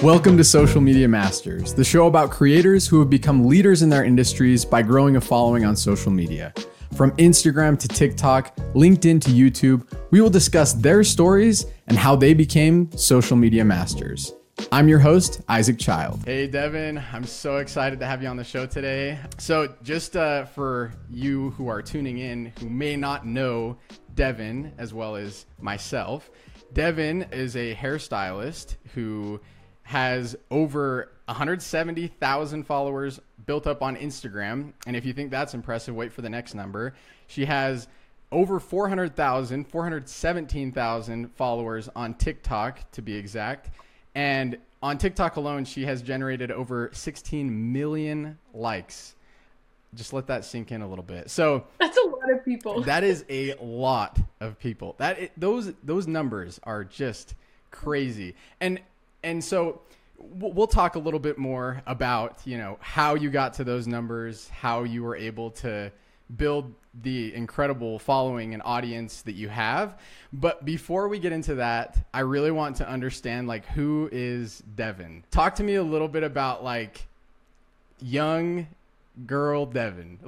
Welcome to Social Media Masters, the show about creators who have become leaders in their industries by growing a following on social media. From Instagram to TikTok, LinkedIn to YouTube, we will discuss their stories and how they became social media masters. I'm your host, Isaac Child. Hey, Devin. I'm so excited to have you on the show today. So just for you who are tuning in who may not know Devin as well as myself, Devin is a hairstylist who has over 170,000 followers built up on Instagram. And if you think that's impressive, wait for the next number. She has over 417,000 followers on TikTok, to be exact. And on TikTok alone, she has generated over 16 million likes. Just let that sink in a little bit. So that's a lot of people. That is a lot of people. Those numbers are just crazy. And so we'll talk a little bit more about, how you got to those numbers, how you were able to build the incredible following and audience that you have. But before we get into that, I really want to understand, who is Devin? Talk to me a little bit about young girl Devin.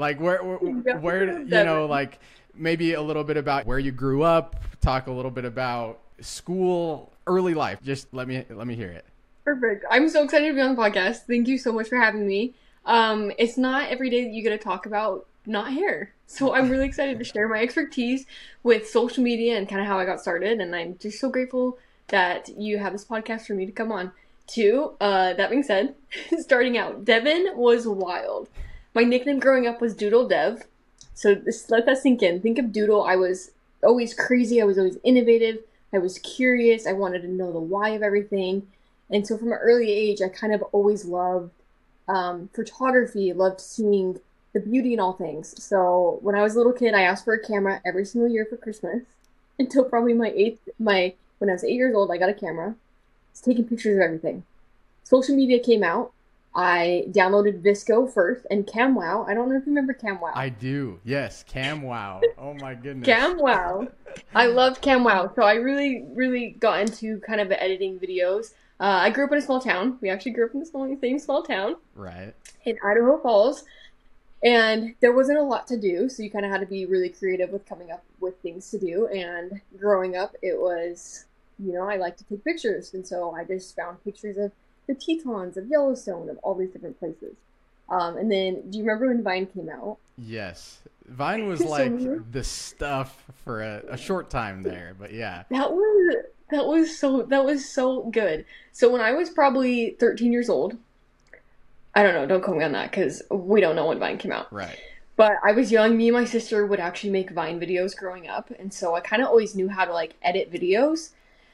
Where maybe a little bit about where you grew up, talk a little bit about school, early life. Just let me hear it. Perfect. I'm so excited to be on the podcast. Thank you so much for having me. It's not every day that you get to talk about not hair. So I'm really excited to share my expertise with social media and kind of how I got started. And I'm just so grateful that you have this podcast for me to come on to. That being said, starting out, Devin was wild. My nickname growing up was Doodle Dev. So let that sink in. Think of Doodle. I was always crazy. I was always innovative. I was curious. I wanted to know the why of everything. And so from an early age, I kind of always loved photography, loved seeing the beauty in all things. So when I was a little kid, I asked for a camera every single year for Christmas until probably when I was 8 years old, I got a camera. I was taking pictures of everything. Social media came out. I downloaded VSCO first and CamWow. I don't know if you remember CamWow. I do. Yes, CamWow. Oh my goodness. CamWow. I loved CamWow. So I really, really got into kind of editing videos. I grew up in a small town. We actually grew up in the same small town. Right. In Idaho Falls. And there wasn't a lot to do. So you kind of had to be really creative with coming up with things to do. And growing up, it was, I like to take pictures. And so I just found pictures of the Tetons, of Yellowstone, of all these different places. And then, do you remember when Vine came out? Yes. Vine was the stuff for a short time there, but yeah. That was so good. So when I was probably 13 years old, I don't know, don't quote me on that because we don't know when Vine came out. Right. But I was young. Me and my sister would actually make Vine videos growing up. And so I kind of always knew how to edit videos.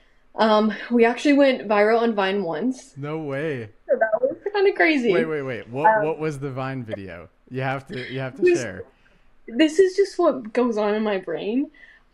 We actually went viral on Vine once. No way. So that was kind of crazy. Wait. What was the Vine video? You have to share. This is just what goes on in my brain.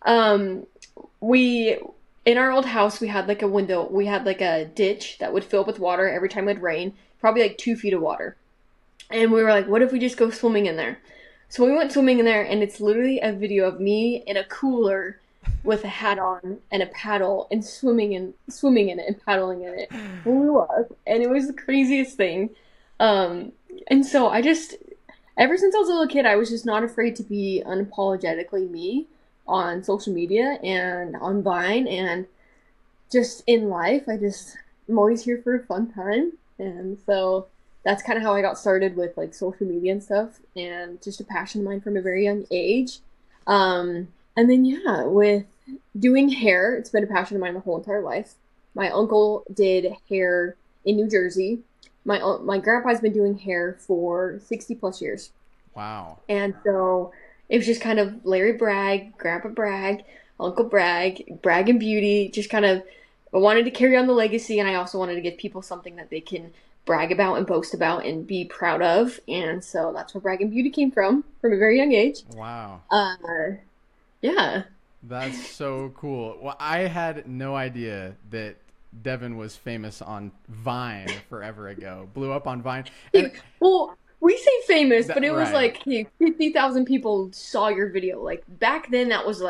In our old house, we had a window. We had a ditch that would fill up with water every time it would rain, probably 2 feet of water. And we were like, what if we just go swimming in there? So we went swimming in there, and it's literally a video of me in a cooler with a hat on and a paddle and swimming in it and paddling in it. And we was. And it was the craziest thing. And so ever since I was a little kid, I was just not afraid to be unapologetically me on social media and on Vine and just in life. I'm always here for a fun time. And so that's kind of how I got started with social media and stuff and just a passion of mine from a very young age. And then, with doing hair, it's been a passion of mine the whole entire life. My uncle did hair in New Jersey. My grandpa's been doing hair for 60 plus years. Wow. And so it was just kind of Larry Bragg, Grandpa Bragg, Uncle Bragg, Bragg and Beauty. Just kind of, I wanted to carry on the legacy, and I also wanted to give people something that they can brag about and boast about and be proud of. And so that's where Bragg and Beauty came from a very young age. Wow. Yeah. That's so cool. Well, I had no idea that Devin was famous on Vine forever ago. Blew up on Vine. And, well, we say famous, but it was 50,000 people saw your video. Back then that was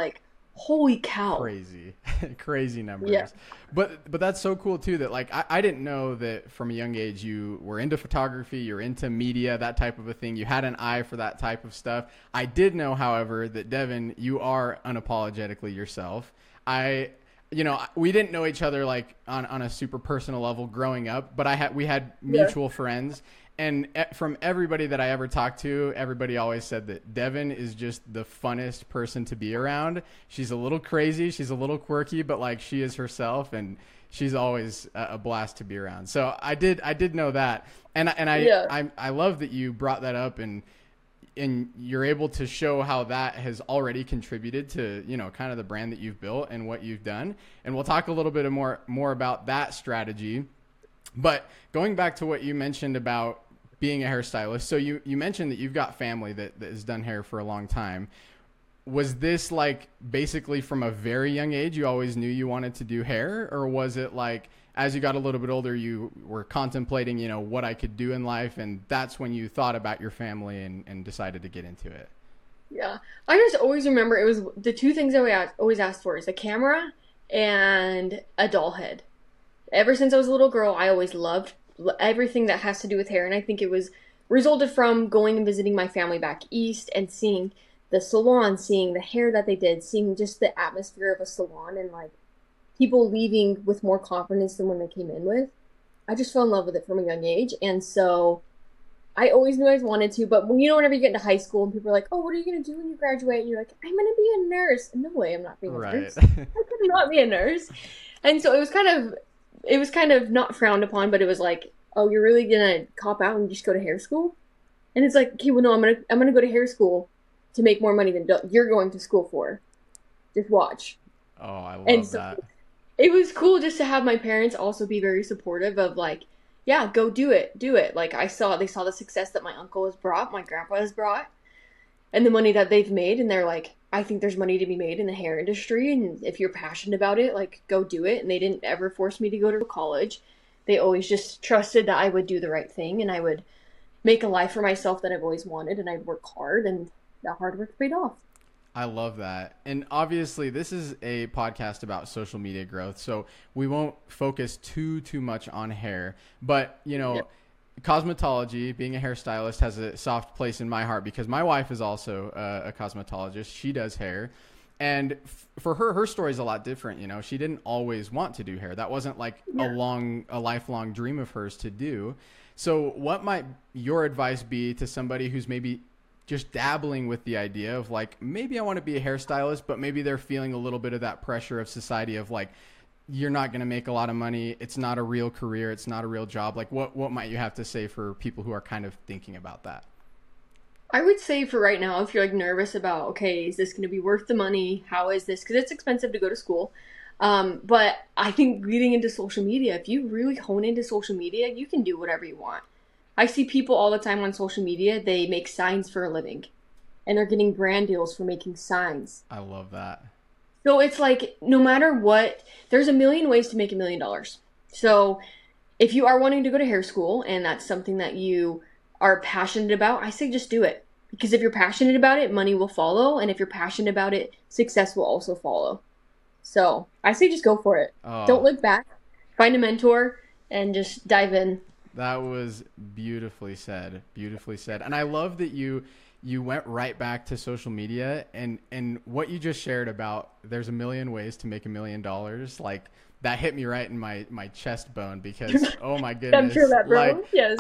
Holy cow. Crazy. Crazy Yeah. numbers. But that's so cool too that like I didn't know that from a young age you were into photography, you're into media, that type of a thing. You had an eye for that type of stuff. I did know, however, that Devin, you are unapologetically yourself. I we didn't know each other like on a super personal level growing up, but we had Yeah. mutual friends. And from everybody that I ever talked to, everybody always said that Devin is just the funnest person to be around. She's a little crazy, she's a little quirky, but like she is herself, and she's always a blast to be around. So I did know that, and Yeah. I love that you brought that up, and you're able to show how that has already contributed to kind of the brand that you've built and what you've done. And we'll talk a little bit more about that strategy. But going back to what you mentioned about being a hairstylist, so you mentioned that you've got family that has done hair for a long time. Was this like basically from a very young age you always knew you wanted to do hair, or was it like as you got a little bit older you were contemplating what I could do in life, and that's when you thought about your family and decided to get into it? Yeah. I just always remember it was the two things I always asked for is a camera and a doll head. Ever since I was a little girl, I always loved everything that has to do with hair, and I think it was resulted from going and visiting my family back east and seeing the salon, seeing the hair that they did, seeing just the atmosphere of a salon and like people leaving with more confidence than when they came in with. I just fell in love with it from a young age, and so I always knew I wanted to, but whenever you get into high school and people are like, "Oh, what are you gonna do when you graduate?" And you're like, "I'm gonna be a nurse." No way, I'm not being a Right. nurse. I could not be a nurse. And so it was kind of not frowned upon, but it was like, "Oh, you're really gonna cop out and just go to hair school?" And it's like, "Okay, well, no, I'm gonna go to hair school to make more money than you're going to school for. Just watch." Oh, I And love so that. it was cool just to have my parents also be very supportive of like, yeah, go do it. Like they saw the success that my uncle has brought, my grandpa has brought, and the money that they've made, and they're like, I think there's money to be made in the hair industry, and if you're passionate about it, like go do it. And they didn't ever force me to go to college. They always just trusted that I would do the right thing and I would make a life for myself that I've always wanted, and I'd work hard, and that hard work paid off. I love that. And obviously this is a podcast about social media growth, so we won't focus too much on hair, but Yep. cosmetology, being a hairstylist, has a soft place in my heart because my wife is also a cosmetologist. She does hair. And for her story is a lot different. She didn't always want to do hair. That wasn't like Yeah. a lifelong dream of hers to do. So what might your advice be to somebody who's maybe just dabbling with the idea of like, maybe I want to be a hairstylist, but maybe they're feeling a little bit of that pressure of society of like, you're not going to make a lot of money. It's not a real career. It's not a real job. Like what might you have to say for people who are kind of thinking about that? I would say for right now, if you're like nervous about, okay, is this going to be worth the money? How is this? Because it's expensive to go to school. But I think getting into social media, if you really hone into social media, you can do whatever you want. I see people all the time on social media, they make signs for a living and they're getting brand deals for making signs. I love that. So it's like, no matter what, there's a million ways to make $1 million. So if you are wanting to go to hair school and that's something that you are passionate about, I say just do it. Because if you're passionate about it, money will follow. And if you're passionate about it, success will also follow. So I say just go for it. Don't Oh, look back. Find a mentor and just dive in. that was beautifully said. Beautifully said. And I love that you went right back to social media and what you just shared about there's a million ways to make $1 million. Like that hit me right in my chest bone because oh my I'm goodness. sure that, bro. Like Yes.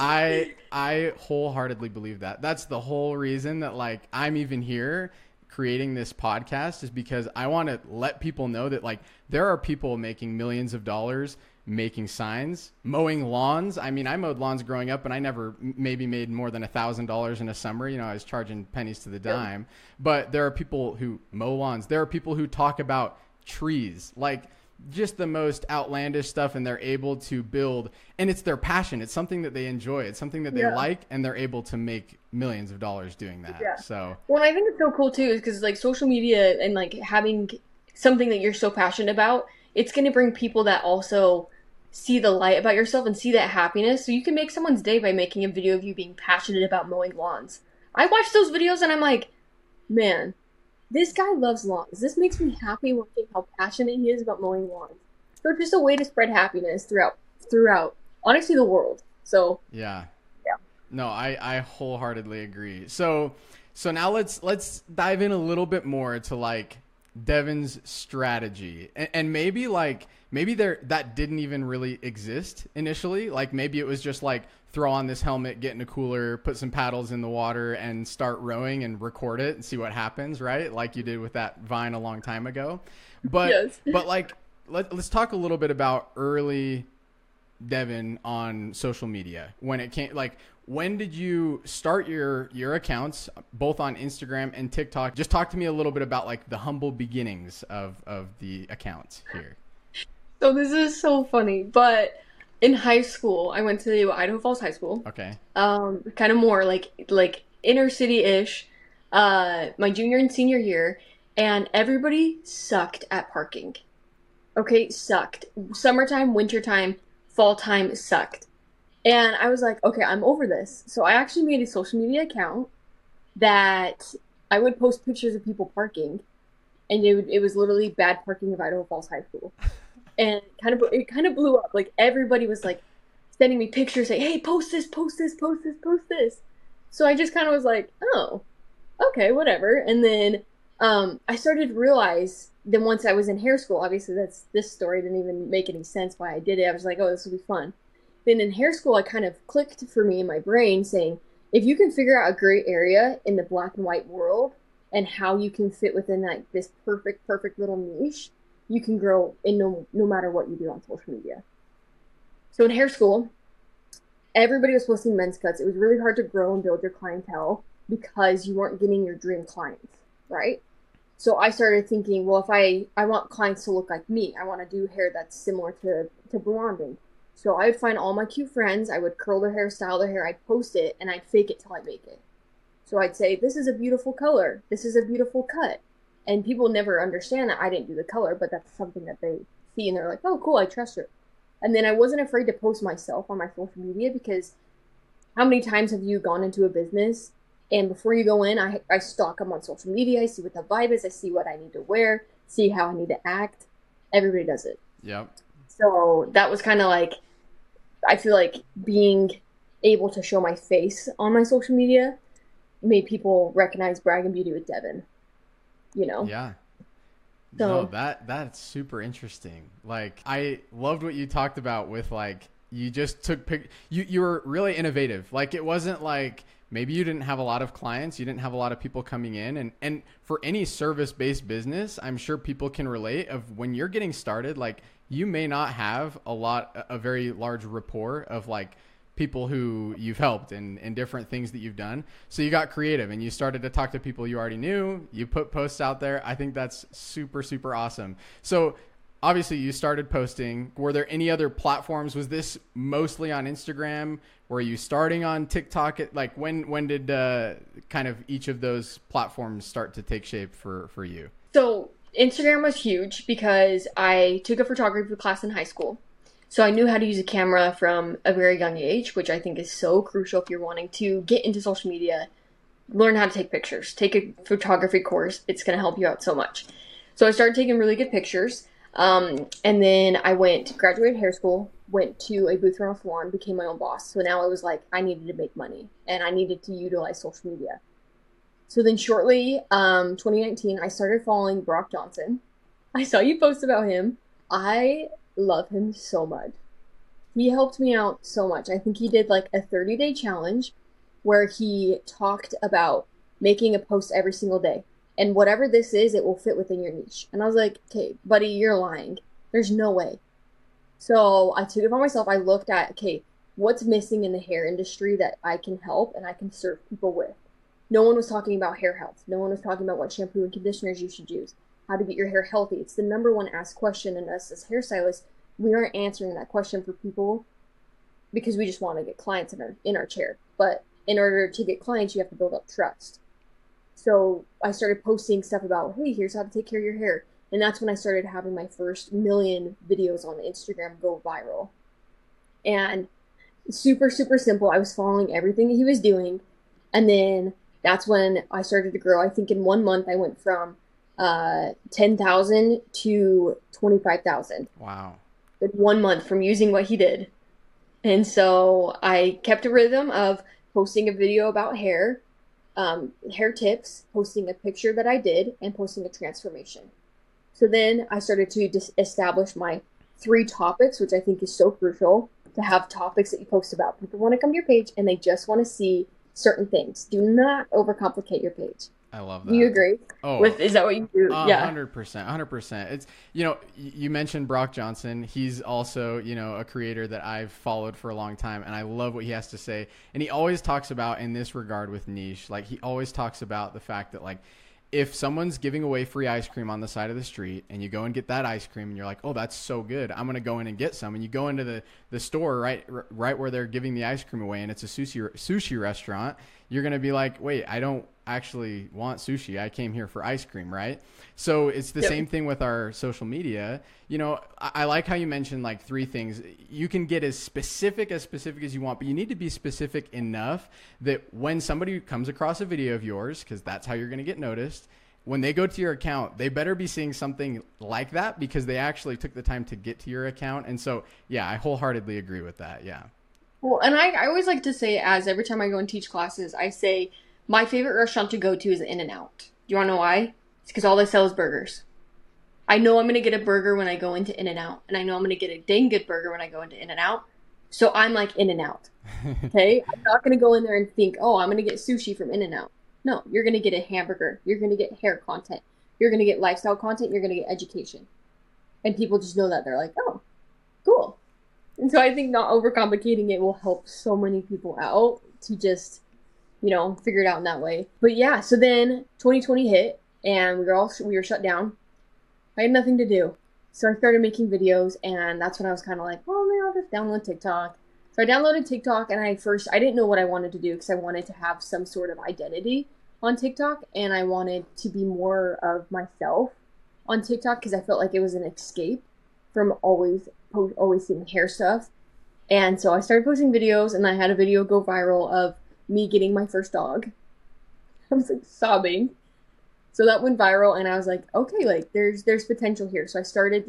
I wholeheartedly believe that. That's the whole reason that like I'm even here creating this podcast is because I want to let people know that like there are people making millions of dollars making signs, mowing lawns. I mean, I mowed lawns growing up and I never maybe made more than $1,000 in a summer. I was charging pennies to the dime, but there are people who mow lawns. There are people who talk about trees, like just the most outlandish stuff, and they're able to build, and it's their passion. It's something that they enjoy. It's something that they Yeah. like, and they're able to make millions of dollars doing that. Yeah. So Well, I think it's so cool too, is because like social media and like having something that you're so passionate about, it's going to bring people that also see the light about yourself and see that happiness. So you can make someone's day by making a video of you being passionate about mowing lawns. I watch those videos and I'm like, man, this guy loves lawns. This makes me happy watching how passionate he is about mowing lawns. So it's just a way to spread happiness throughout honestly the world. So Yeah. yeah. No, I wholeheartedly agree. So now let's dive in a little bit more to like Devin's strategy, and maybe like maybe there that didn't even really exist initially. Like maybe it was just like throw on this helmet, get in a cooler, put some paddles in the water, and start rowing and record it and see what happens, right? Like you did with that Vine a long time ago. But Yes. but like let's talk a little bit about early Devin on social media when it came like when did you start your accounts both on Instagram and TikTok? Just talk to me a little bit about like the humble beginnings of the accounts here. So this is so funny, but in high school, I went to Idaho Falls High School. Okay. Kind of more like inner city-ish, my junior and senior year, and everybody sucked at parking. Okay, sucked. Summertime, wintertime, fall time sucked. And I was like, okay, I'm over this. So I actually made a social media account that I would post pictures of people parking, and it was literally bad parking of Idaho Falls High School. And it kind of blew up. Like everybody was like sending me pictures saying, "Hey, post this, post this, post this, post this." So I just kind of was like, "Oh, okay, whatever." And then I started to realize then once I was in hair school, obviously this story didn't even make any sense why I did it. I was like, "Oh, this will be fun." Then in hair school, I kind of clicked for me in my brain saying, if you can figure out a gray area in the black and white world and how you can fit within like this perfect little niche, you can grow in no matter what you do on social media. So in hair school, everybody was posting men's cuts. It was really hard to grow and build your clientele because you weren't getting your dream clients, right? So I started thinking, well, if I want clients to look like me, I want to do hair that's similar to blonding. So I would find all my cute friends, I would curl their hair, style their hair, I'd post it, and I'd fake it till I make it. So I'd say, this is a beautiful color, this is a beautiful cut. And people never understand that I didn't do the color, but that's something that they see and they're like, oh, cool, I trust her. And then I wasn't afraid to post myself on my social media because how many times have you gone into a business and before you go in, I stalk them on social media, I see what the vibe is, I see what I need to wear, see how I need to act. Everybody does it. Yep. So that was kind of like, I feel like being able to show my face on my social media made people recognize Brag and Beauty with Devin, you know? Yeah. So No, that's super interesting. Like I loved what you talked about with like you just took you were really innovative. Like it wasn't like maybe you didn't have a lot of clients, you didn't have a lot of people coming in and for any service-based business, I'm sure people can relate of when you're getting started, like you may not have a very large rapport of like people who you've helped and different things that you've done. So you got creative and you started to talk to people you already knew. You put posts out there. I think that's super, super awesome. So obviously you started posting. Were there any other platforms? Was this mostly on Instagram? Were you starting on TikTok? Like when did kind of each of those platforms start to take shape for you? so Instagram was huge because I took a photography class in high school. So I knew how to use a camera from a very young age, which I think is so crucial if you're wanting to get into social media, learn how to take pictures, take a photography course. It's going to help you out so much. So I started taking really good pictures. And then I graduated hair school, went to a booth rental salon, became my own boss. So now I was like, I needed to make money and I needed to utilize social media. So then shortly, 2019, I started following Brock Johnson. I saw you post about him. I love him so much. He helped me out so much. I think he did like a 30-day challenge where he talked about making a post every single day. And whatever this is, it will fit within your niche. And I was like, okay, buddy, you're lying. There's no way. So I took it upon myself. I looked at, okay, what's missing in the hair industry that I can help and I can serve people with. No one was talking about hair health. No one was talking about what shampoo and conditioners you should use, how to get your hair healthy. It's the number one asked question, and us as hairstylists, we aren't answering that question for people because we just want to get clients in our chair. But in order to get clients, you have to build up trust. So I started posting stuff about, hey, here's how to take care of your hair. And that's when I started having my first million videos on Instagram go viral. And super, super simple. I was following everything that he was doing. And then that's when I started to grow. I think in 1 month, I went from 10,000 to 25,000 Wow. in 1 month from using what he did. And so I kept a rhythm of posting a video about hair tips, posting a picture that I did, and posting a transformation. So then I started to establish my 3 topics, which I think is so crucial to have topics that you post about. People want to come to your page and they just want to see certain things. Do not overcomplicate your page. I love that. Do you agree? Oh, is that what you do? Yeah. 100%, 100%. It's, you mentioned Brock Johnson. He's also, a creator that I've followed for a long time, and I love what he has to say. And he always talks about, in this regard with niche, like he always talks about the fact that, like, if someone's giving away free ice cream on the side of the street and you go and get that ice cream and you're like, oh, that's so good, I'm going to go in and get some. And you go into the store right where they're giving the ice cream away and it's a sushi restaurant, you're going to be like, wait, I don't actually want sushi. I came here for ice cream, right? So it's the same thing with our social media. I like how you mentioned like 3 things. You can get as specific as you want, but you need to be specific enough that when somebody comes across a video of yours, because that's how you're going to get noticed, when they go to your account, they better be seeing something like that because they actually took the time to get to your account. And so, yeah, I wholeheartedly agree with that. Yeah. Well, and I always like to say, as every time I go and teach classes, I say, my favorite restaurant to go to is In-N-Out. Do you want to know why? It's because all they sell is burgers. I know I'm going to get a burger when I go into In-N-Out, and I know I'm going to get a dang good burger when I go into In-N-Out. So I'm like In-N-Out. Okay? I'm not going to go in there and think, oh, I'm going to get sushi from In-N-Out. No, you're going to get a hamburger. You're going to get hair content. You're going to get lifestyle content. You're going to get education. And people just know that. They're like, oh, cool. And so I think not overcomplicating it will help so many people out to just, figure it out in that way. But yeah, so then 2020 hit and we were shut down. I had nothing to do. So I started making videos, and that's when I was kind of like, well, maybe I'll just download TikTok. So I downloaded TikTok, and I didn't know what I wanted to do because I wanted to have some sort of identity on TikTok, and I wanted to be more of myself on TikTok because I felt like it was an escape from always seeing hair stuff. And so I started posting videos, and I had a video go viral of me getting my first dog. I was like sobbing. So that went viral, and I was like, okay, like there's potential here. So I started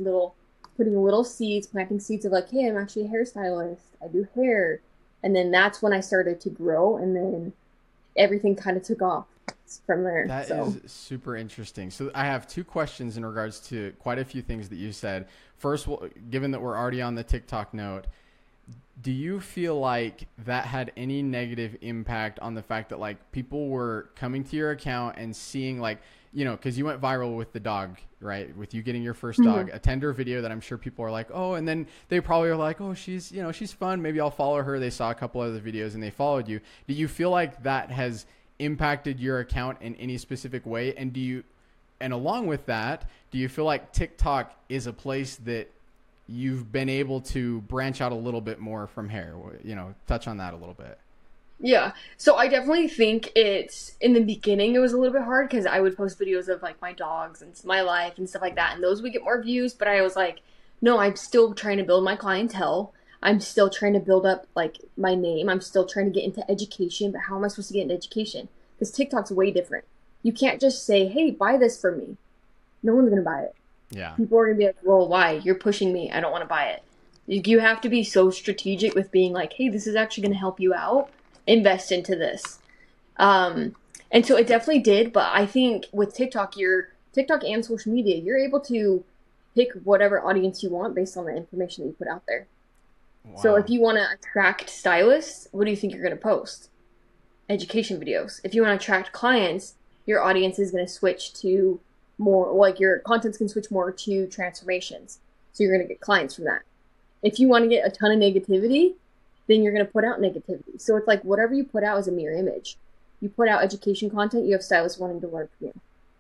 planting seeds of like, hey, I'm actually a hairstylist. I do hair. And then that's when I started to grow, and then everything kind of took off from there. That is super interesting. So I have 2 questions in regards to quite a few things that you said. First, given that we're already on the TikTok note, do you feel like that had any negative impact on the fact that like people were coming to your account and seeing like, because you went viral with the dog, right? With you getting your first dog, a tender video that I'm sure people are like, oh, and then they probably are like, oh, she's fun. Maybe I'll follow her. They saw a couple other videos and they followed you. Do you feel like that has impacted your account in any specific way? And along with that, do you feel like TikTok is a place that you've been able to branch out a little bit more from hair? Touch on that a little bit. Yeah. So I definitely think in the beginning, it was a little bit hard because I would post videos of like my dogs and my life and stuff like that. And those would get more views. But I was like, no, I'm still trying to build my clientele. I'm still trying to build up like my name. I'm still trying to get into education. But how am I supposed to get into education? Because TikTok's way different. You can't just say, hey, buy this from me. No one's going to buy it. Yeah. People are going to be like, well, why? You're pushing me. I don't want to buy it. You have to be so strategic with being like, hey, this is actually going to help you out. Invest into this. And so it definitely did. But I think with TikTok and social media, you're able to pick whatever audience you want based on the information that you put out there. Wow. So if you want to attract stylists, what do you think you're going to post? Education videos. If you want to attract clients, your audience is going to switch to more, like your content's going to switch more to transformations. So you're going to get clients from that. If you want to get a ton of negativity, then you're going to put out negativity. So it's like whatever you put out is a mirror image. You put out education content, you have stylists wanting to learn from you.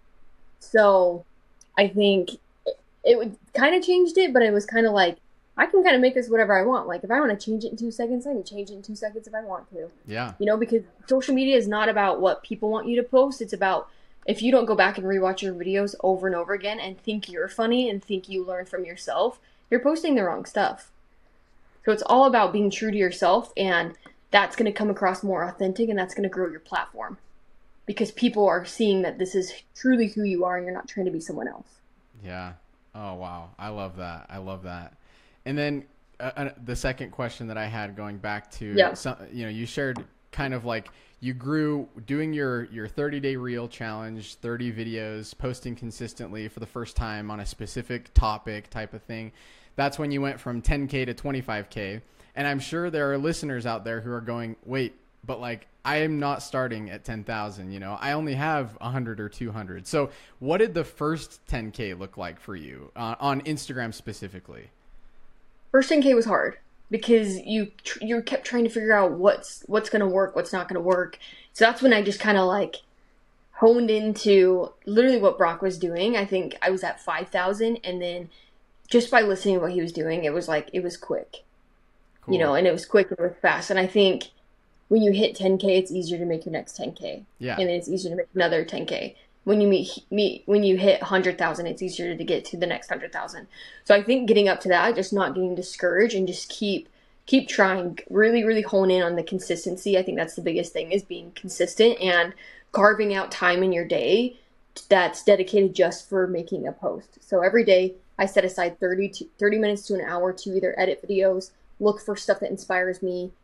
So I think it would kind of changed it, but it was kind of like, I can kind of make this whatever I want. Like if I want to change it in 2 seconds, I can change it in 2 seconds if I want to. Yeah. Because social media is not about what people want you to post. It's about if you don't go back and rewatch your videos over and over again and think you're funny and think you learn from yourself, you're posting the wrong stuff. So it's all about being true to yourself, and that's going to come across more authentic, and that's going to grow your platform. because people are seeing that this is truly who you are and you're not trying to be someone else. Yeah. Oh, wow. I love that. I love that. And then the second question that I had, going back to some, you shared kind of like you grew doing your 30-day reel challenge, 30 videos, posting consistently for the first time on a specific topic type of thing. That's when you went from 10K to 25K. And I'm sure there are listeners out there who are going, wait, but like, I am not starting at 10,000, I only have 100 or 200. So what did the first 10K look like for you on Instagram specifically? First 10K was hard because you kept trying to figure out what's going to work, what's not going to work. So that's when I just kind of like honed into literally what Brock was doing. I think I was at 5,000, and then just by listening to what he was doing, it was quick, Cool. and it was quick and it was fast. And I think when you hit 10K, it's easier to make your next 10K. Yeah. And then it's easier to make another 10K. When you hit 100,000, it's easier to get to the next 100,000. So I think getting up to that, just not getting discouraged and just keep trying, really, really hone in on the consistency. I think that's the biggest thing, is being consistent and carving out time in your day that's dedicated just for making a post. So every day I set aside 30 minutes to an hour to either edit videos, look for stuff that inspires me,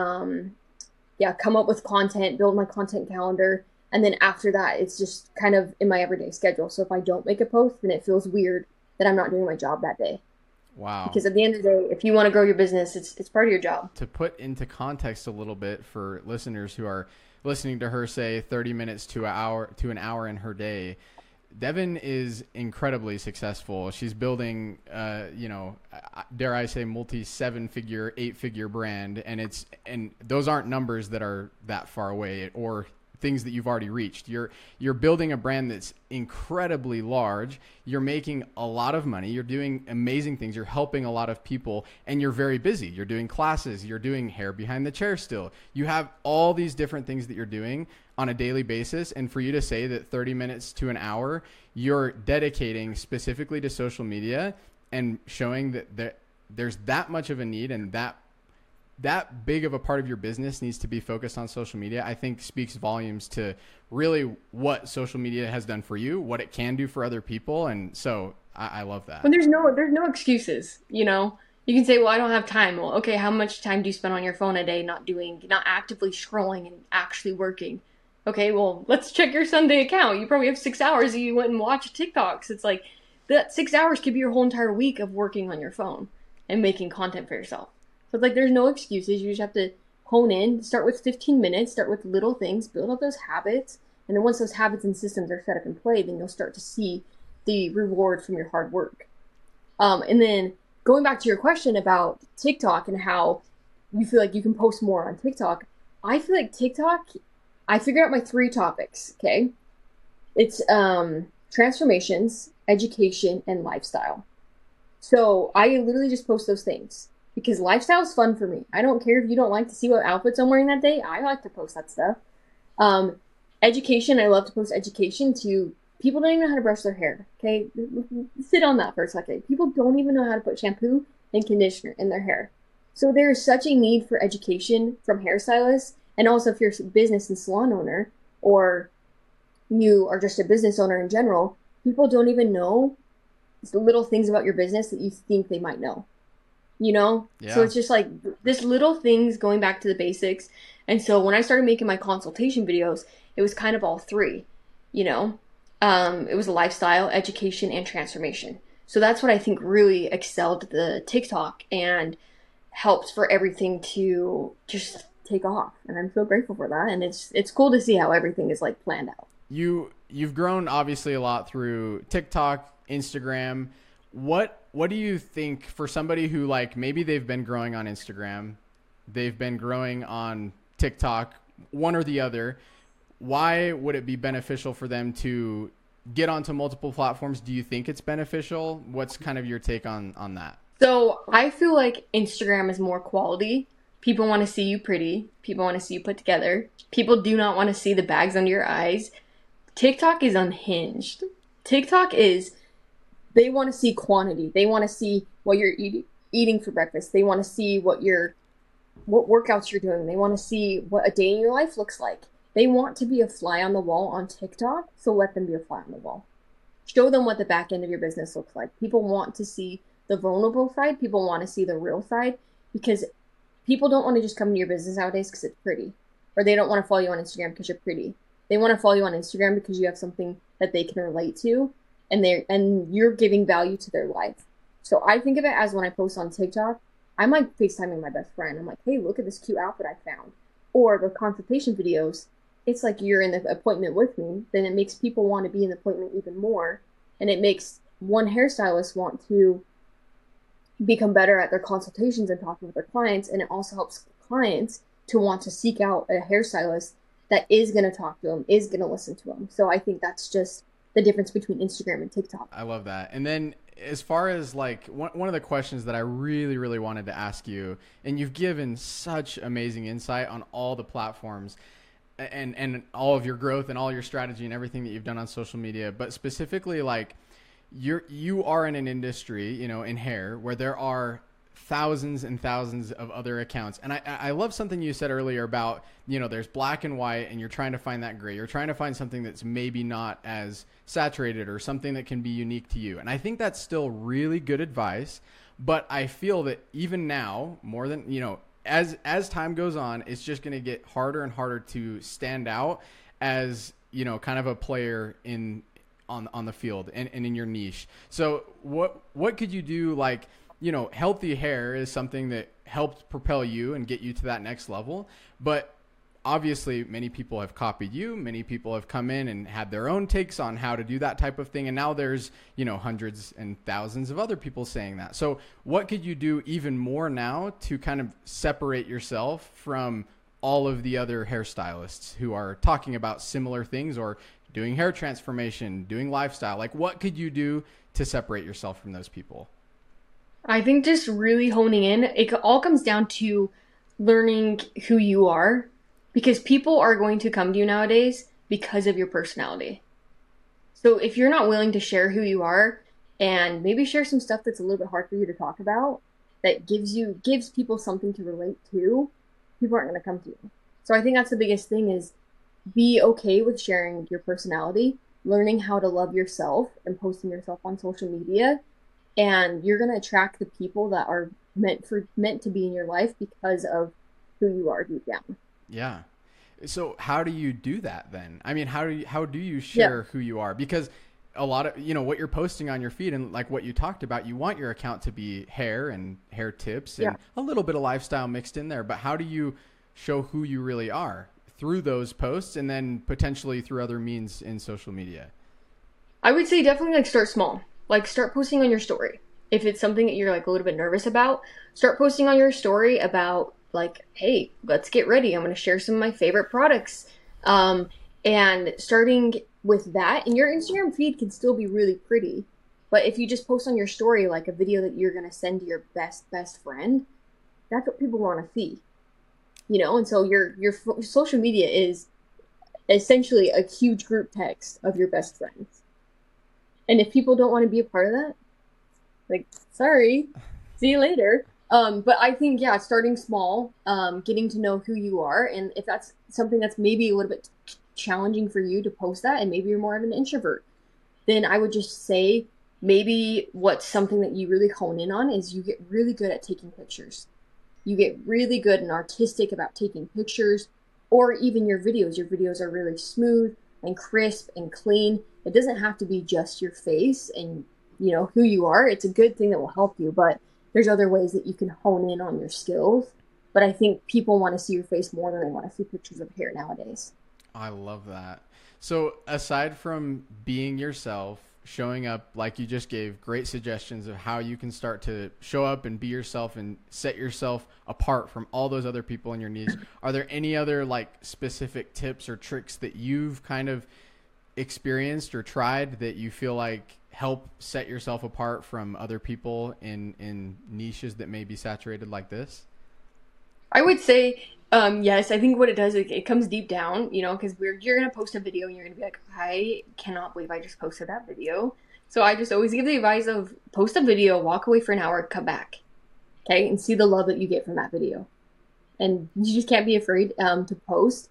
come up with content, build my content calendar. And then after that, it's just kind of in my everyday schedule. So if I don't make a post, then it feels weird that I'm not doing my job that day. Wow. Because at the end of the day, if you want to grow your business, it's part of your job. To put into context a little bit for listeners who are listening to her say 30 minutes to an hour in her day, Devin is incredibly successful. She's building, dare I say, multi 7-figure, 8-figure brand. And those aren't numbers that are that far away or things that you've already reached. You're building a brand that's incredibly large. You're making a lot of money. You're doing amazing things. You're helping a lot of people, and you're very busy. You're doing classes. You're doing hair behind the chair still. You have all these different things that you're doing on a daily basis. And for you to say that 30 minutes to an hour, you're dedicating specifically to social media and showing that there's that much of a need and that big of a part of your business needs to be focused on social media, I think speaks volumes to really what social media has done for you, what it can do for other people. And so I love that. When there's no excuses, you can say, well, I don't have time. Well, okay, how much time do you spend on your phone a day, not actively scrolling and actually working? Okay, well, let's check your Sunday account. You probably have 6 hours that you went and watched TikToks. It's like that 6 hours could be your whole entire week of working on your phone and making content for yourself. So it's like there's no excuses. You just have to hone in, start with 15 minutes, start with little things, build up those habits. And then once those habits and systems are set up in play, then you'll start to see the reward from your hard work. And then going back to your question about TikTok and how you feel like you can post more on TikTok, I feel like TikTok, I figured out my 3 topics, okay? It's transformations, education, and lifestyle. So I literally just post those things because lifestyle is fun for me. I don't care if you don't like to see what outfits I'm wearing that day. I like to post that stuff. Education, I love to post education to people don't even know how to brush their hair, okay? Sit on that for a second. People don't even know how to put shampoo and conditioner in their hair. So there is such a need for education from hairstylists. And also if you're a business and salon owner, or you are just a business owner in general, people don't even know the little things about your business that you think they might know, Yeah. So it's just like this little things going back to the basics. And so when I started making my consultation videos, it was kind of all 3, it was lifestyle, education, and transformation. So that's what I think really excelled the TikTok and helped for everything to just take off. And I'm so grateful for that. And it's cool to see how everything is like planned out. You've grown obviously a lot through TikTok, Instagram. What do you think for somebody who like maybe they've been growing on Instagram, they've been growing on TikTok, one or the other, why would it be beneficial for them to get onto multiple platforms? Do you think it's beneficial? What's kind of your take on that? So I feel like Instagram is more quality. People want to see you pretty. People want to see you put together. People do not want to see the bags under your eyes. TikTok is unhinged. TikTok is, they want to see quantity. They want to see what you're eating for breakfast. They want to see what workouts you're doing. They want to see what a day in your life looks like. They want to be a fly on the wall on TikTok, so let them be a fly on the wall. Show them what the back end of your business looks like. People want to see the vulnerable side. People want to see the real side, because people don't want to just come to your business nowadays because it's pretty, or they don't want to follow you on Instagram because you're pretty. They want to follow you on Instagram because you have something that they can relate to, and you're giving value to their life. So I think of it as, when I post on TikTok, I'm like FaceTiming my best friend. I'm like, hey, look at this cute outfit I found. Or the consultation videos, it's like you're in the appointment with me. Then it makes people want to be in the appointment even more. And it makes one hairstylist want to become better at their consultations and talking with their clients. And it also helps clients to want to seek out a hairstylist that is going to talk to them, is going to listen to them. So I think that's just the difference between Instagram and TikTok. I love that. And then as far as like one of the questions that I really, really wanted to ask you, and you've given such amazing insight on all the platforms and all of your growth and all your strategy and everything that you've done on social media, but specifically like you are in an industry, you know, in hair, where there are thousands and thousands of other accounts. And I love something you said earlier about, you know, there's black and white and you're trying to find that gray. You're trying to find something that's maybe not as saturated or something that can be unique to you. And I think that's still really good advice. But I feel that even now, more than, you know, as time goes on, it's just going to get harder and harder to stand out as, you know, kind of a player on the field and in your niche. So what could you do? Like, you know, healthy hair is something that helped propel you and get you to that next level. But obviously many people have copied you. Many people have come in and had their own takes on how to do that type of thing. And now there's, you know, hundreds and thousands of other people saying that. So what could you do even more now to kind of separate yourself from all of the other hairstylists who are talking about similar things or doing hair transformation, doing lifestyle? Like, what could you do to separate yourself from those people? I think just really honing in, it all comes down to learning who you are, because people are going to come to you nowadays because of your personality. So if you're not willing to share who you are and maybe share some stuff that's a little bit hard for you to talk about, that gives people something to relate to, people aren't going to come to you. So I think that's the biggest thing, is be okay with sharing your personality, learning how to love yourself and posting yourself on social media. And you're going to attract the people that are meant to be in your life because of who you are deep down. Yeah. So how do you do that then? I mean, how do you share who you are? Because a lot of, you know, what you're posting on your feed and like what you talked about, you want your account to be hair and hair tips and a little bit of lifestyle mixed in there. But how do you show who you really are through those posts and then potentially through other means in social media? I would say definitely like start small. Like start posting on your story. If it's something that you're like a little bit nervous about, start posting on your story about like, hey, let's get ready. I'm going to share some of my favorite products. And starting with that, and your Instagram feed can still be really pretty. But if you just post on your story like a video that you're going to send to your best friend, that's what people want to see. You know, and so your social media is essentially a huge group text of your best friends. And if people don't want to be a part of that, like, sorry, see you later. But I think, starting small, getting to know who you are. And if that's something that's maybe a little bit challenging for you to post that, and maybe you're more of an introvert, then I would just say maybe what's something that you really hone in on is you get really good at taking pictures. You get really good and artistic about taking pictures, or even your videos. Your videos are really smooth and crisp and clean. It doesn't have to be just your face and, you know, who you are. It's a good thing that will help you, but there's other ways that you can hone in on your skills. But I think people want to see your face more than they want to see pictures of hair nowadays. I love that. So aside from being yourself, showing up, like you just gave great suggestions of how you can start to show up and be yourself and set yourself apart from all those other people in your niche, are there any other like specific tips or tricks that you've kind of experienced or tried that you feel like help set yourself apart from other people in niches that may be saturated like this? I would say, yes. I think what it does is it comes deep down, you know, because you're going to post a video and you're going to be like, I cannot believe I just posted that video. So I just always give the advice of post a video, walk away for an hour, come back, okay, and see the love that you get from that video. And you just can't be afraid to post.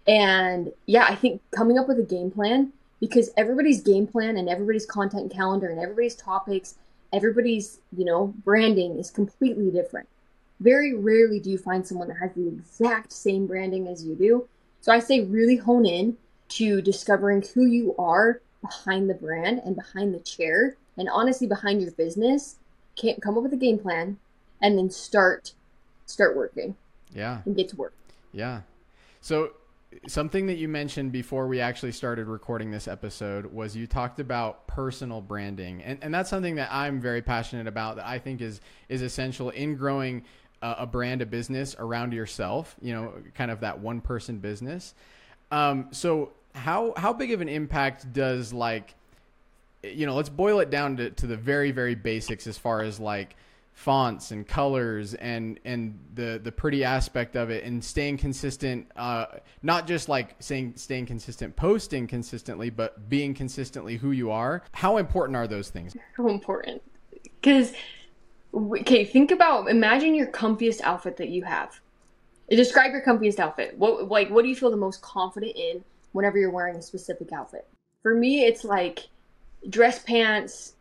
And yeah, I think coming up with a game plan, because everybody's game plan and everybody's content calendar and everybody's topics, everybody's, branding is completely different. Very rarely do you find someone that has the exact same branding as you do. So I say really hone in to discovering who you are behind the brand and behind the chair and honestly behind your business. Can't come up with a game plan and then start working. Yeah. And get to work. Yeah. So something that you mentioned before we actually started recording this episode was you talked about personal branding. And that's something that I'm very passionate about, that I think is essential in growing a brand, a business around yourself, kind of that one person business. So how big of an impact does let's boil it down to the very, very basics as far as like fonts and colors and the pretty aspect of it and staying consistent, not just like staying consistent, posting consistently, but being consistently who you are. How important are those things? So important. Because, okay, imagine your comfiest outfit that you have. Describe your comfiest outfit. What do you feel the most confident in whenever you're wearing a specific outfit? For me, it's like dress pants,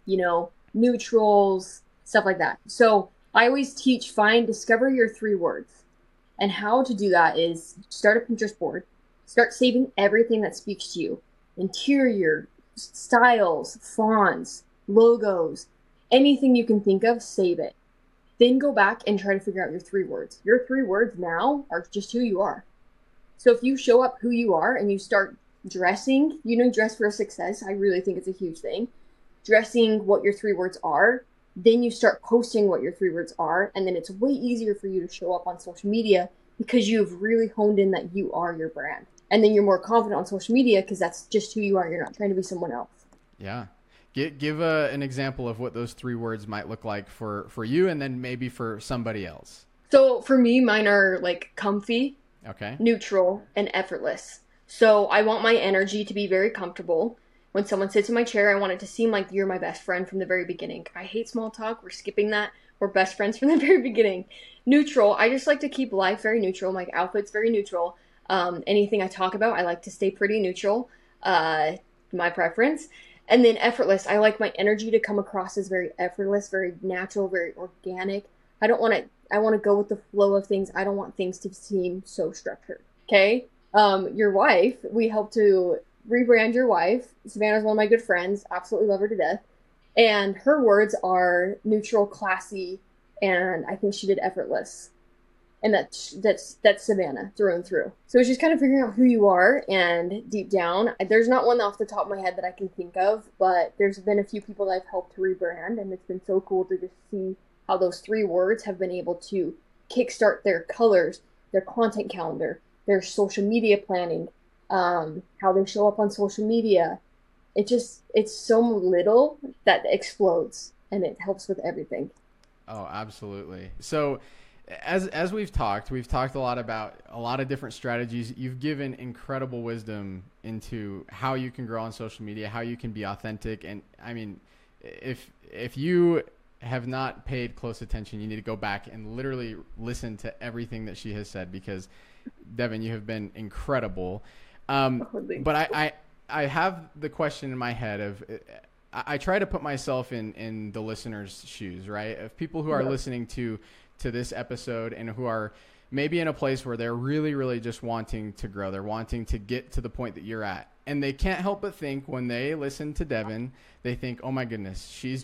neutrals, stuff like that. So I always teach, discover your 3 words. And how to do that is start a Pinterest board, start saving everything that speaks to you. Interior, styles, fonts, logos, anything you can think of, save it. Then go back and try to figure out your 3 words. Your 3 words now are just who you are. So if you show up who you are and you start dressing, dress for success, I really think it's a huge thing. Dressing what your 3 words are, then you start posting what your 3 words are, and then it's way easier for you to show up on social media because you've really honed in that you are your brand. And then you're more confident on social media because that's just who you are. You're not trying to be someone else. Yeah. Give an example of what those 3 words might look like for you and then maybe for somebody else. So for me, mine are like comfy, okay, neutral, and effortless. So I want my energy to be very comfortable. When someone sits in my chair, I want it to seem like you're my best friend from the very beginning. I hate small talk. We're skipping that. We're best friends from the very beginning. Neutral. I just like to keep life very neutral. My outfit's very neutral. Anything I talk about, I like to stay pretty neutral. My preference. And then effortless. I like my energy to come across as very effortless, very natural, very organic. I want to go with the flow of things. I don't want things to seem so structured. Okay? Your wife, we helped to rebrand your wife. Savannah's one of my good friends. Absolutely love her to death. And her words are neutral, classy, and I think she did effortless. And that's Savannah through and through. So it's just kind of figuring out who you are, and deep down, there's not one off the top of my head that I can think of, but there's been a few people that I've helped to rebrand, and it's been so cool to just see how those 3 words have been able to kickstart their colors, their content calendar, their social media planning, how they show up on social media. It's so little that explodes, and it helps with everything. Oh, absolutely. So as we've talked a lot about a lot of different strategies. You've given incredible wisdom into how you can grow on social media, how you can be authentic. And I mean, if you have not paid close attention, you need to go back and literally listen to everything that she has said, because Devin, you have been incredible. But I have the question in my head of, I try to put myself in the listener's shoes, right? Of people who are listening to this episode and who are maybe in a place where they're really, really just wanting to grow. They're wanting to get to the point that you're at. And they can't help but think, when they listen to Devin, they think, oh my goodness, she's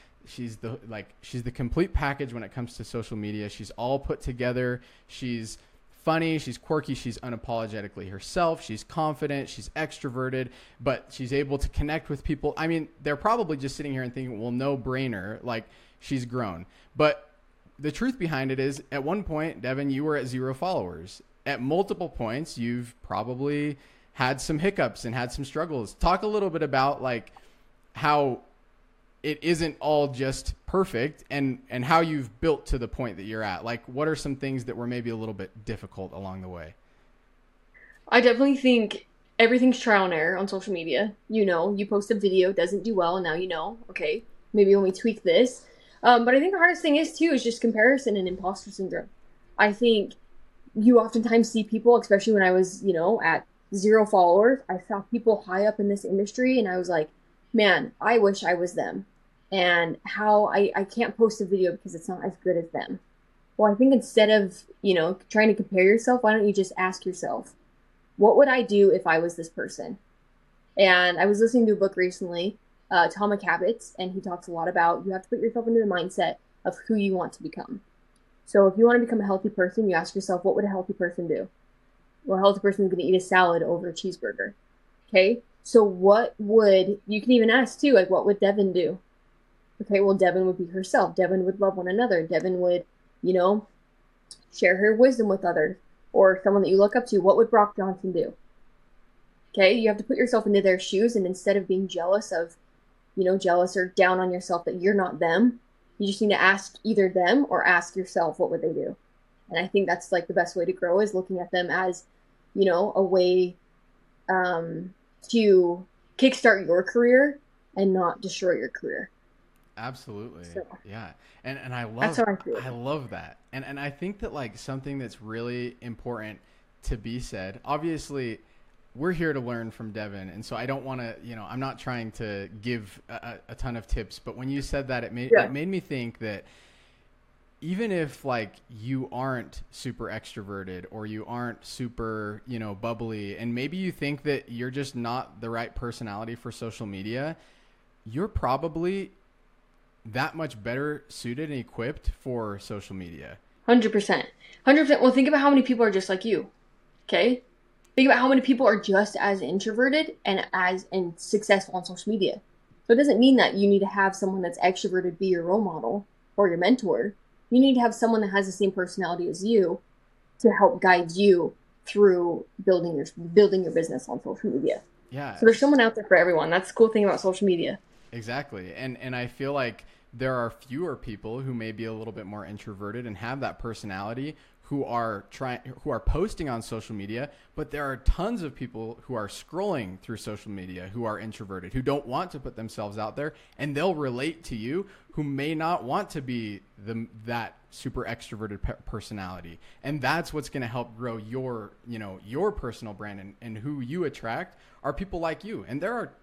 the complete package when it comes to social media. She's all put together. She's funny, she's quirky, she's unapologetically herself, she's confident, she's extroverted, but she's able to connect with people. I mean, they're probably just sitting here and thinking, well, no brainer, like, she's grown. But the truth behind it is, at one point, Devin, you were at 0 followers. At multiple points, you've probably had some hiccups and had some struggles. Talk a little bit about like how it isn't all just perfect, and how you've built to the point that you're at. Like, what are some things that were maybe a little bit difficult along the way? I definitely think everything's trial and error on social media. You post a video, doesn't do well, and now okay, maybe when we tweak this. But I think the hardest thing is just comparison and imposter syndrome. I think you oftentimes see people, especially when I was, at 0 followers, I saw people high up in this industry and I was like, man, I wish I was them. And how I can't post a video because it's not as good as them. Well, I think instead of, trying to compare yourself, why don't you just ask yourself, what would I do if I was this person? And I was listening to a book recently, Atomic Habits, and he talks a lot about you have to put yourself into the mindset of who you want to become. So if you want to become a healthy person, you ask yourself, what would a healthy person do? Well, a healthy person is going to eat a salad over a cheeseburger. Okay? So you can even ask too, like, what would Devin do? Okay, well, Devin would be herself. Devin would love one another. Devin would, share her wisdom with others. Or someone that you look up to, what would Brock Johnson do? Okay, you have to put yourself into their shoes, and instead of being jealous or down on yourself that you're not them, you just need to ask either them or ask yourself, what would they do? And I think that's like the best way to grow, is looking at them as, a way to kickstart your career and not destroy your career. Absolutely. So, yeah. And I love, that's how I feel. I love that. And I think that like something that's really important to be said, obviously we're here to learn from Devin. And so I don't want to, I'm not trying to give a ton of tips, but when you said that, it made me think that even if like you aren't super extroverted or you aren't super, bubbly, and maybe you think that you're just not the right personality for social media, you're probably that much better suited and equipped for social media. 100%. 100%. Well, think about how many people are just like you. Okay? Think about how many people are just as introverted and successful on social media. So it doesn't mean that you need to have someone that's extroverted be your role model or your mentor. You need to have someone that has the same personality as you to help guide you through building your business on social media. Yeah. So there's someone out there for everyone. That's the cool thing about social media. Exactly. And I feel like there are fewer people who may be a little bit more introverted and have that personality who are posting on social media, but there are tons of people who are scrolling through social media who are introverted, who don't want to put themselves out there, and they'll relate to you, who may not want to be that super extroverted personality. And that's what's going to help grow your personal brand, and who you attract are people like you. And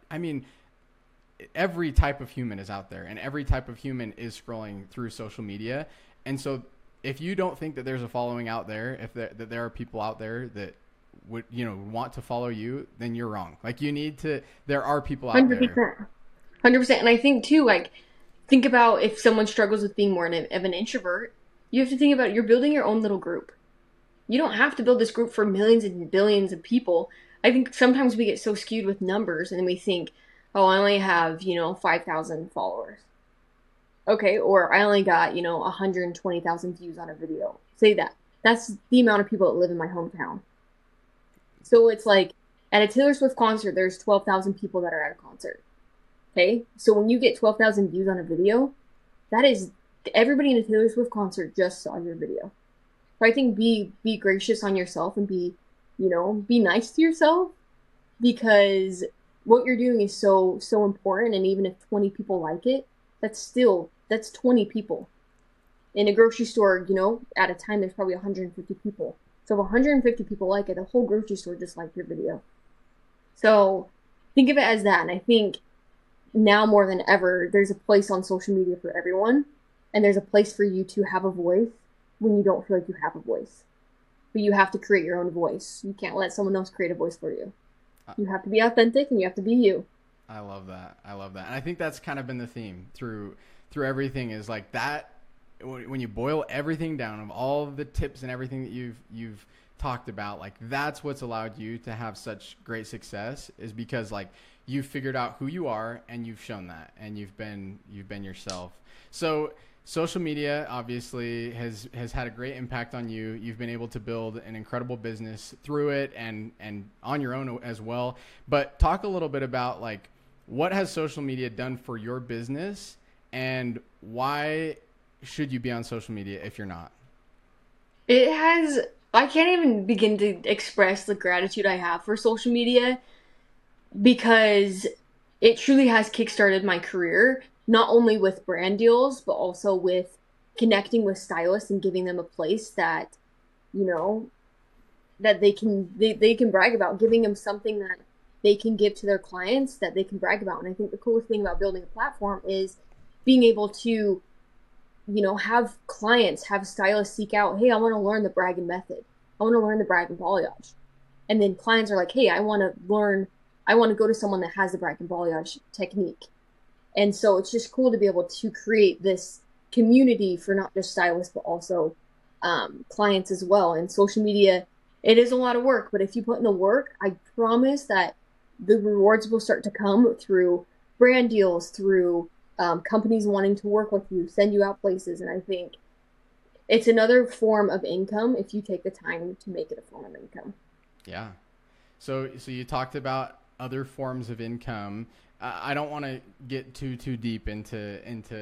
every type of human is out there, and every type of human is scrolling through social media. And so if you don't think that there's a following out there, that there are people out there that would, want to follow you, then you're wrong. Like there are people out 100%. there. 100%. And I think too, like, think about if someone struggles with being more of an introvert, you have to think about, you're building your own little group. You don't have to build this group for millions and billions of people. I think sometimes we get so skewed with numbers, and then we think, oh, I only have, 5,000 followers. Okay, or I only got, 120,000 views on a video. Say that. That's the amount of people that live in my hometown. So it's like, at a Taylor Swift concert, there's 12,000 people that are at a concert. Okay? So when you get 12,000 views on a video, that is, everybody in a Taylor Swift concert just saw your video. So I think be gracious on yourself and be nice to yourself, because what you're doing is so important. And even if 20 people like it, that's 20 people. In a grocery store, at a time, there's probably 150 people. So if 150 people like it, the whole grocery store just liked your video. So think of it as that. And I think now more than ever, there's a place on social media for everyone. And there's a place for you to have a voice when you don't feel like you have a voice. But you have to create your own voice. You can't let someone else create a voice for you. You have to be authentic, and you have to be you. I love that. And I think that's kind of been the theme through everything, is like that. When you boil everything down, of all of the tips and everything that you've talked about, like that's what's allowed you to have such great success, is because like you've figured out who you are, and you've shown that, and you've been yourself. So social media obviously has had a great impact on you. You've been able to build an incredible business through it, and on your own as well. But talk a little bit about like, what has social media done for your business, and why should you be on social media if you're not? I can't even begin to express the gratitude I have for social media, because it truly has kickstarted my career, not only with brand deals, but also with connecting with stylists and giving them a place that, that they can brag about, giving them something that they can give to their clients that they can brag about. And I think the coolest thing about building a platform is being able to, have clients, have stylists seek out, hey, I want to learn the bragging method. I want to learn the bragging balayage. And then clients are like, hey, I want to go to someone that has the bragging balayage technique. And so it's just cool to be able to create this community for not just stylists, but also clients as well. And social media, it is a lot of work, but if you put in the work, I promise that the rewards will start to come through brand deals, through companies wanting to work with you, send you out places. And I think it's another form of income if you take the time to make it a form of income. Yeah. So you talked about other forms of income. I don't want to get too deep into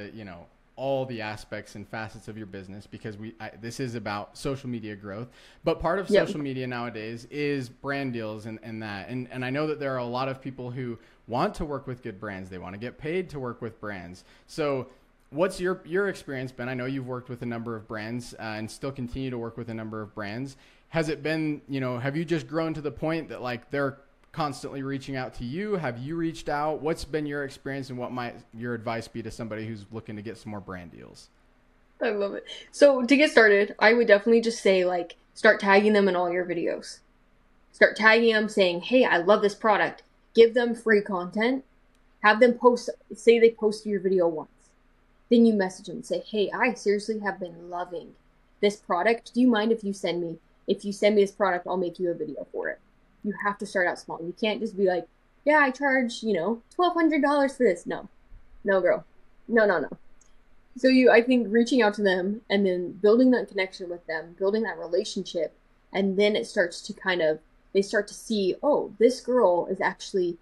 all the aspects and facets of your business, because this is about social media growth. But part of social media nowadays is brand deals and that. And I know that there are a lot of people who want to work with good brands. They want to get paid to work with brands. So what's your experience been? I know you've worked with a number of brands and still continue to work with a number of brands. Has it been, have you just grown to the point that like they're constantly reaching out to you? Have you reached out? What's been your experience, and what might your advice be to somebody who's looking to get some more brand deals? I love it. So to get started, I would definitely just say, like, start tagging them in all your videos. Start tagging them saying, hey, I love this product. Give them free content. Have them post, say they post your video once. Then you message them and say, hey, I seriously have been loving this product. Do you mind if you send me this product, I'll make you a video for it. You have to start out small. You can't just be like, yeah, I charge, $1,200 for this. No, girl. No. So I think reaching out to them and then building that connection with them, building that relationship, and then it starts to they start to see, oh, this girl is actually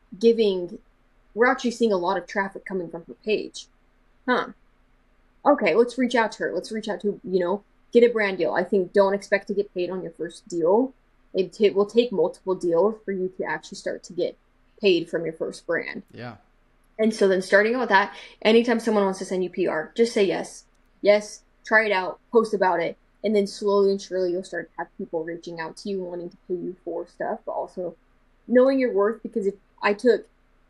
we're actually seeing a lot of traffic coming from her page. Huh. Okay, let's reach out to her. Let's reach out to, get a brand deal. I think don't expect to get paid on your first deal. It will take multiple deals for you to actually start to get paid from your first brand. Yeah. And so then starting out with that, anytime someone wants to send you PR, just say yes. Yes, try it out, post about it. And then slowly and surely you'll start to have people reaching out to you, wanting to pay you for stuff, but also knowing your worth, because if I took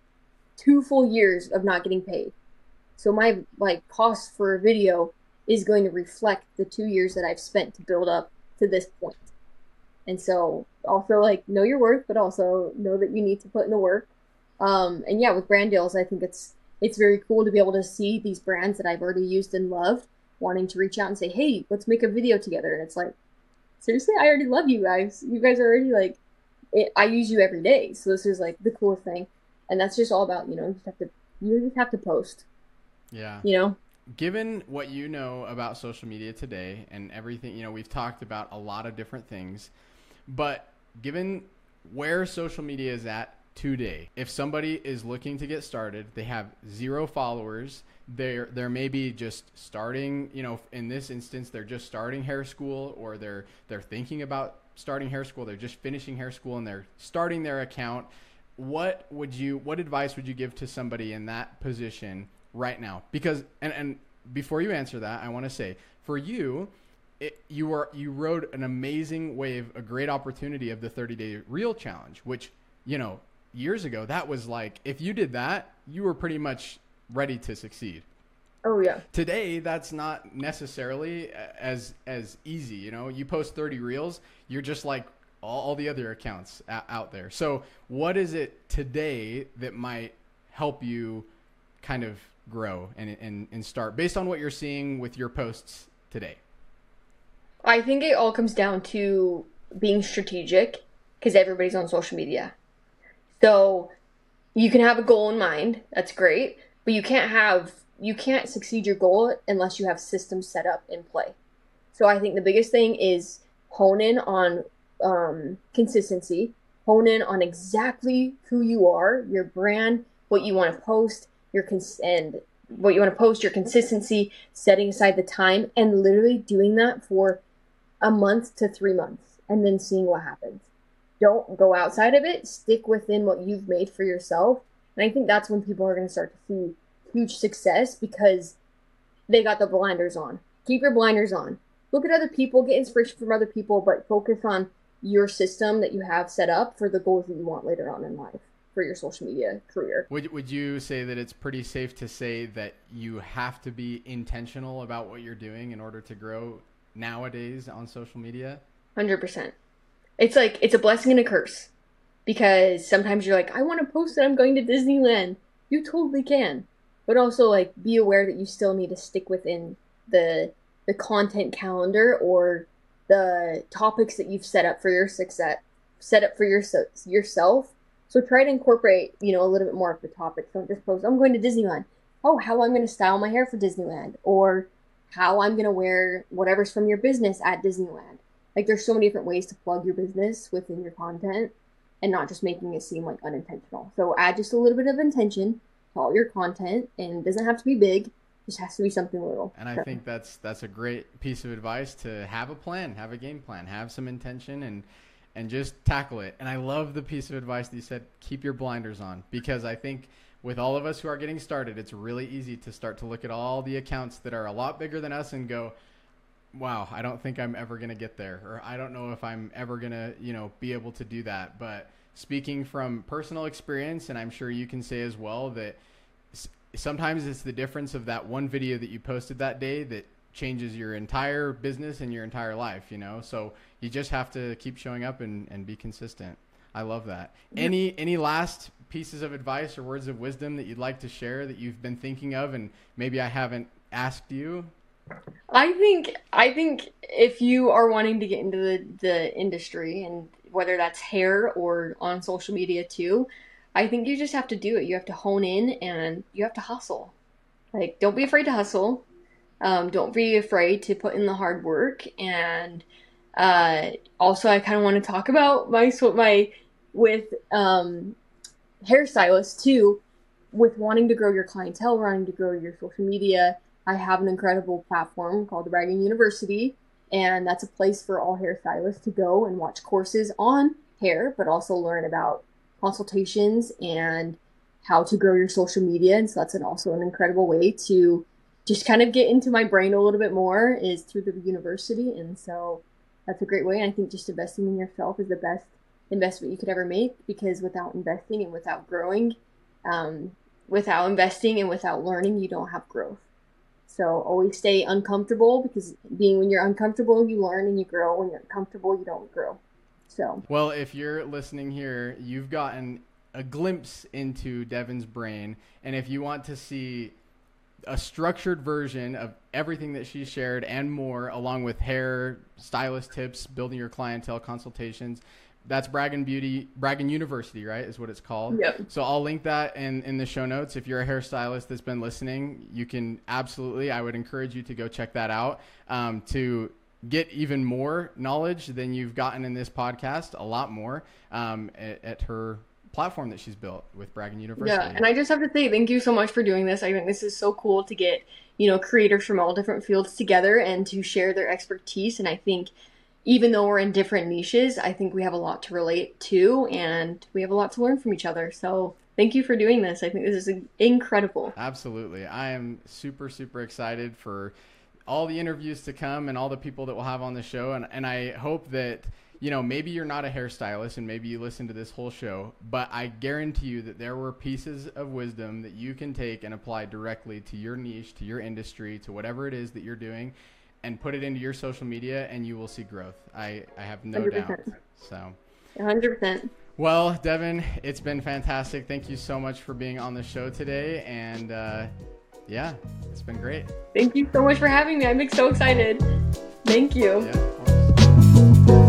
2 full years of not getting paid. So my cost for a video is going to reflect the 2 years that I've spent to build up to this point. And so also know your worth, but also know that you need to put in the work. And yeah, with brand deals, I think it's very cool to be able to see these brands that I've already used and loved wanting to reach out and say, hey, let's make a video together. And it's like, seriously, I already love you guys. You guys are already I use you every day. So this is the coolest thing. And that's just all about, you just have to post. Yeah. Given what you know about social media today and everything, we've talked about a lot of different things, but given where social media is at today, if somebody is looking to get started, they have 0 followers, they're maybe just starting, in this instance, they're just starting hair school, or they're thinking about starting hair school, they're just finishing hair school and they're starting their account. What advice would you give to somebody in that position right now? Because, and before you answer that, I want to say, for you, you rode an amazing wave, a great opportunity of the 30-day reel challenge, which, years ago, that was if you did that, you were pretty much ready to succeed. Oh yeah. Today, that's not necessarily as easy. You post 30 reels, you're just like all the other accounts out there. So what is it today that might help you kind of grow and start based on what you're seeing with your posts today? I think it all comes down to being strategic, because everybody's on social media. So you can have a goal in mind. That's great. But you can't succeed your goal unless you have systems set up in play. So I think the biggest thing is hone in on consistency, hone in on exactly who you are, your brand, what you want to post, your consistency, setting aside the time, and literally doing that for a month to 3 months, and then seeing what happens. Don't go outside of it. Stick within what you've made for yourself. And I think that's when people are going to start to see huge success, because they got the blinders on. Keep your blinders on. Look at other people, get inspiration from other people, but focus on, your system that you have set up for the goals that you want later on in life for your social media career. Would you say that it's pretty safe to say that you have to be intentional about what you're doing in order to grow nowadays on social media? 100%. It's like, it's a blessing and a curse, because sometimes you're like, I want to post that I'm going to Disneyland. You totally can. But also, like, be aware that you still need to stick within the content calendar or the topics that you've set up for your success, set up for yourself. So try to incorporate, a little bit more of the topics. Don't just post, I'm going to Disneyland. Oh, how I'm going to style my hair for Disneyland, or how I'm going to wear whatever's from your business at Disneyland. Like, there's so many different ways to plug your business within your content and not just making it seem like unintentional. So add just a little bit of intention to all your content, and it doesn't have to be big. It just has to be something little. And I think that's a great piece of advice, to have a plan, have a game plan, have some intention, and just tackle it. And I love the piece of advice that you said, keep your blinders on, because I think with all of us who are getting started, it's really easy to start to look at all the accounts that are a lot bigger than us and go, wow, I don't think I'm ever going to get there, or I don't know if I'm ever going to, be able to do that. But speaking from personal experience, and I'm sure you can say as well, that sometimes it's the difference of that one video that you posted that day that changes your entire business and your entire life, so you just have to keep showing up and be consistent. I love that. Yeah. Any last pieces of advice or words of wisdom that you'd like to share that you've been thinking of and maybe I haven't asked you? I think if you are wanting to get into the industry, and whether that's hair or on social media too, I think you just have to do it. You have to hone in and you have to hustle. Like, don't be afraid to hustle. Don't be afraid to put in the hard work. And also, I kind of want to talk about with hairstylists too, with wanting to grow your clientele, wanting to grow your social media. I have an incredible platform called the Bragging University, and that's a place for all hairstylists to go and watch courses on hair, but also learn about consultations and how to grow your social media. And so that's also an incredible way to just kind of get into my brain a little bit more, is through the university. And so that's a great way. And I think just investing in yourself is the best investment you could ever make, because without investing and without growing, without investing and without learning, you don't have growth. So always stay uncomfortable, because when you're uncomfortable, you learn and you grow. When you're uncomfortable, you don't grow. So, well, if you're listening here, you've gotten a glimpse into Devin's brain. And if you want to see a structured version of everything that she shared and more, along with hair, stylist tips, building your clientele, consultations, that's Bragging University, right, is what it's called. Yep. So I'll link that in the show notes. If you're a hairstylist that's been listening, you can absolutely, I would encourage you to go check that out, to get even more knowledge than you've gotten in this podcast, a lot more, at her platform that she's built with Bragging University. Yeah, and I just have to say thank you so much for doing this. I think this is so cool to get, creators from all different fields together and to share their expertise. And I think even though we're in different niches, I think we have a lot to relate to, and we have a lot to learn from each other. So thank you for doing this. I think this is incredible. Absolutely. I am super, super excited for all the interviews to come and all the people that we'll have on the show. And I hope that, maybe you're not a hairstylist and maybe you listen to this whole show, but I guarantee you that there were pieces of wisdom that you can take and apply directly to your niche, to your industry, to whatever it is that you're doing, and put it into your social media, and you will see growth. I have no 100%. doubt. So 100%. Well, Devin, it's been fantastic. Thank you so much for being on the show today. And yeah, it's been great. Thank you so much for having me. I'm so excited. Thank you. Yeah, of course.